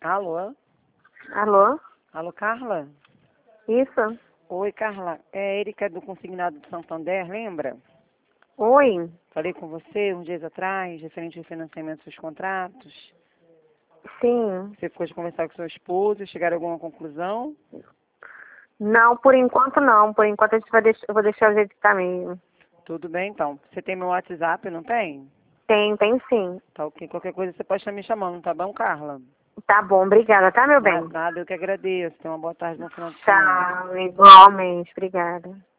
Alô? Alô? Alô, Carla? Isso? Oi, Carla. É Erika do Consignado do Santander, lembra? Oi? Falei com você uns dias atrás, referente ao financiamento dos seus contratos. Sim. Você ficou de conversar com seu esposo, chegaram a alguma conclusão? Não, por enquanto não. Por enquanto eu vou deixar o jeito que tá mesmo. Tudo bem, então. Você tem meu WhatsApp, não tem? Tem sim. Tá ok. Qualquer coisa você pode estar me chamando, tá bom, Carla? Tá bom, obrigada, tá, meu bem? Nada, eu que agradeço. Tenha uma boa tarde no final de semana. Tchau, igualmente, obrigada.